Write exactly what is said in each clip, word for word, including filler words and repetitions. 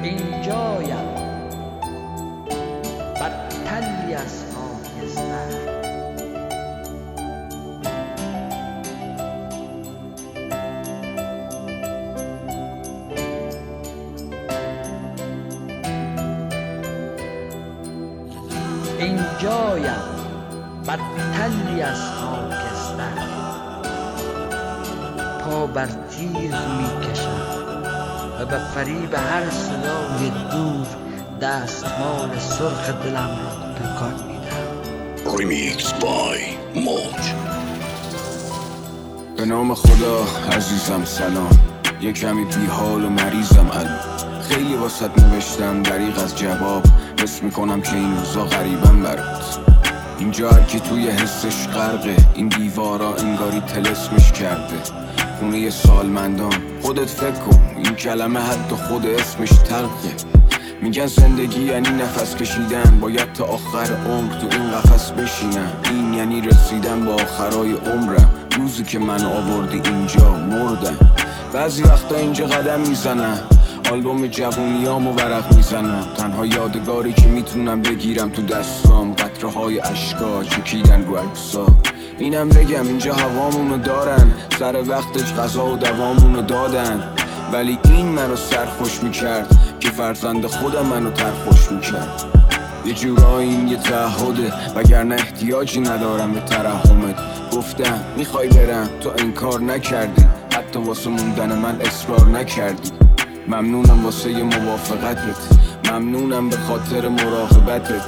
اینجایم بر تلی از خاکستر. اینجایم بر تلی از خاکستر، پا بر تیغ می کشم و به فریب هر صدای دور دستمال سرخ دلم را تکان میدم. ریمیکس بای موج. به نام خدا عزیزم سلام، یه کمی بی حال و مریضم الان. خیلی واسط نوشتم دریغ از جواب، حس میکنم که این روزا غریبم برات. اینجا هر کی توی حسش غرقه، این دیوارا انگاری طلسمش کرده. خونه سالمندان خودت فکر کن، این کلمه حتی خود اسمش تلخه. میگن زندگی یعنی نفس کشیدن، باید تا آخر عمر تو این قفس بشینم. این یعنی رسیدن با آخرای عمرم، روزی که من آوردی اینجا مردم. بعضی وقتا اینجا قدم میزنم، آلبوم جوونیامو ورق میزنم. تنها یادگاری که میتونم بگیرم تو دستام، قطره های اشکا چکیدن رو عکسا. اینم بگم اینجا هوامونو دارن، سر وقتش غذا و دوامونو دادن. ولی این منو سرخوش میکرد که فرزند خودم منو ترخوش میکرد. یه جورایی این یه تعهده، وگرنه احتیاجی ندارم به ترحمت. گفتم میخوای برم، تو انکار نکردی، حتی واسه موندن من اصرار نکردی. ممنونم واسه ی موافقتت، ممنونم به خاطر مراقبتت.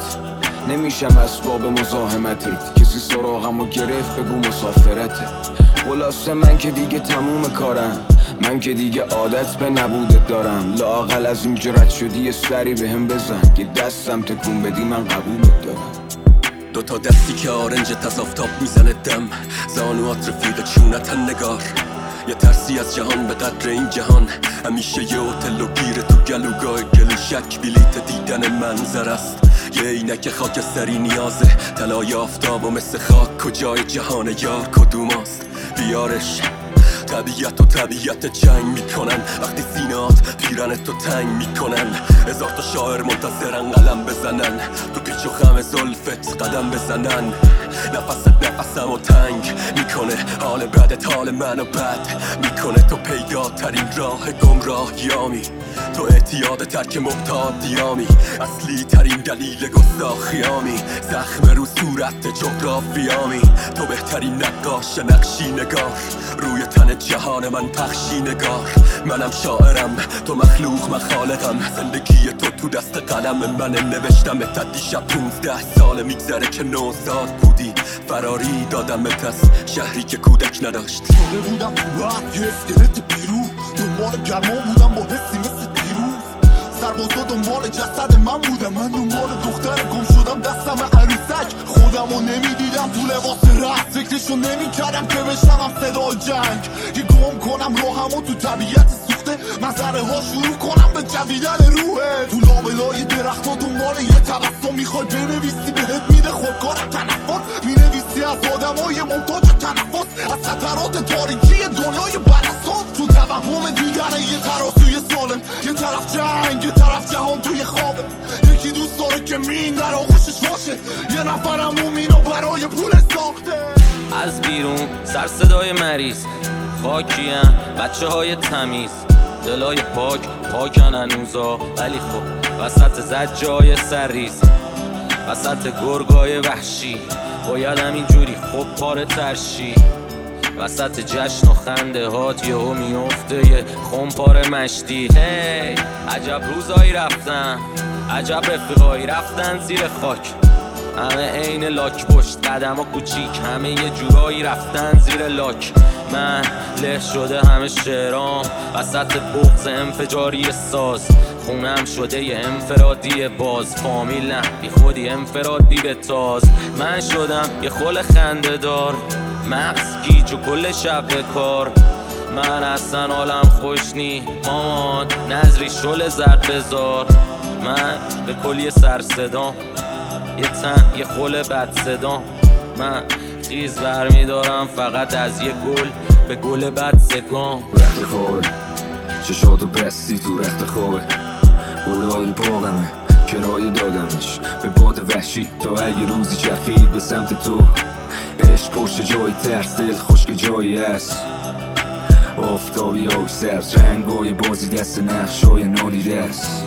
نمیشم اسباب مزاحمتت، کسی سراغمو گرفت بگو مسافرته. خلاصه من که دیگه تموم کارم، من که دیگه عادت به نبودت دارم. لااقل از اینجا رد شدی یه سری بهم بزن، که دستم تکون بدی من قبولت دارم. دوتا دستی که آرنجت از آفتاب میزنه دم، زانوات رفیق چونتن نگار. یه ترسی از جهان به قدر این جهان، همیشه یه هتل و گیره تو گلوگاه گلو. شک بلیت دیدن منظر است، یه اینک خاکستری نیازه. طلای آفتاب و مثل خاک کجای جهان یار کدوماست؟ بیارش. طبیعت و طبیعت جنگ میکنن، وقتی سینات پیرنتو تنگ میکنن. هزار تا شاعر منتظرن قلم بزنن، تو پیچ و خم زلفت قدم بزنن. نفست نفسمو تنگ میکنه، حال بدت حال منو بد میکنه. تو پیداترین راه گمراهیامی، تو اعتیاد ترک مبتادیامی. اصلی ترین دلیل گستاخیامی، زخم رو صورت جغرافیامی. تو بهترین نقاش نقشی نگار، روی تن جهان من پخشی نگار. منم شاعرم، تو مخلوق من خالقم. زندگی تو تو دست قلم من نوشتم. تا دیشب پونزده ساله میگذره که نوزاد بودی، فراری دادم به کس شهری که کودک نداشت. شده بودم تو وقت یه اسکلت بیرو، دنبال گرما بودم با حسی مثل دیروز. سربازا دنبال جسد من بودم، من دنبال دختر گم شدم دستم عروسک. خودمو نمیدیدم تو لباس رقص، فکرشو نمیکردم که بشنوم صدای جنگ. یه گم کنم راهمو تو طبیعت سوخته، منظره ها شروع کنم به جویدن روحه. تو لابلای درخت ها دنبال یه تبسم، میخوای بنویسی بهت میده خودکار تنفس. مینویسی از آدم های محتاج تنفس، از خطرات تاریکی دنیای براساس. تو توهم دیدن یه ترازوی سالم، یه طرف جنگ یه طرف جهان توی خوابه. یکی دوست داره که مین در آغوشش باشه، یه نفرم مومینو برای پول ساخته. از بیرون سر صدای مریض، خاکیم بچه های تمیز. دلای پاک پاکن هنوزا، ولی خب وسط زجای سرریز، وسط گرگای وحشی باید همینجوری خب پاره ترشی. وسط جشن و خنده هات یهو میفته یه خمپاره مشتی. هی عجب روزایی رفتن، عجب رفیقایی رفتن زیر خاک. همه عین لاک پشت قدم ها کوچیک، همه یه جورایی رفتن زیر لاک. من له شده همه شعرام، وسط بغض انفجاری ساز. خونم شده یه انفرادی باز، فامیل نه بی خودی انفرادی به تاز. من شدم یه خل خنده دار، مغز گیج و کل شب به کار. من اصلا حالم خوش نی مامان، نظری شل زرد بزار. من به کلی سر صدام، یه تن یه خل بد صدام. من خیز برمی دارم فقط از یه گل به گل بد سگام. رخت خوبه چشاتو بستی تو رخت خوبه، گلای باغمه کرایه دادمش به باد وحشی تا اگه روزی چرخید به سمت تو. عشق پشت جای ترس، دل خشک جایی هست، آفتابی های سبز، رنگای بازی دست نقشای نادیده است.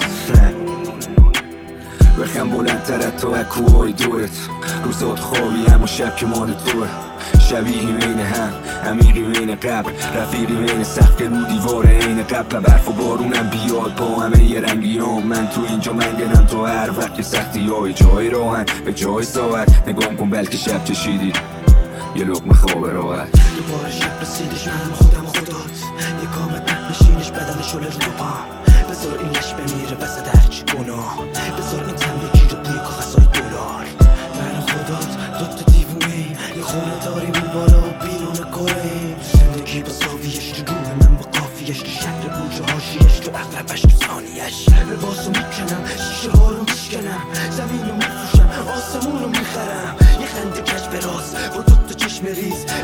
بخم بلندتر تا اکوهای دورت، روزات خوابی اما شب که مال توه. شبیهی بین هم، عمیقی بین قبر، رفیقی بین سقف که رو دیوار عین قبل. برف و بارونم بیاد با همه یه رنگیام، من تو اینجا منگنم تو هر وقت که سختی های جای راهن به جای ساعت. نگام کن بلکه شب چشیدی یه لقمه خواب راحت. دوباره شب رسیدش من خودم خدات، یه کامت نشینش بدن شله رو دو پا. بذار این لش بمیره وسط هرچی گناه، بذار این تم بگیره بوی کاغذهای دلار. من و خدات دوتا دیوونه‌ایم، یه خونه داریم این بالا و بیرون کاره‌ایم. زندگی با زاویش تو روح من با قافیش، تو شکل بوجه هاشیش، تو اغلبش تو ثانیش. لباسو میکنم شیشه ها رو میشکنم، زمین رو میفروشم آسمون رو میخرم. یه خنده کج به راست با دوتا چشم ریز،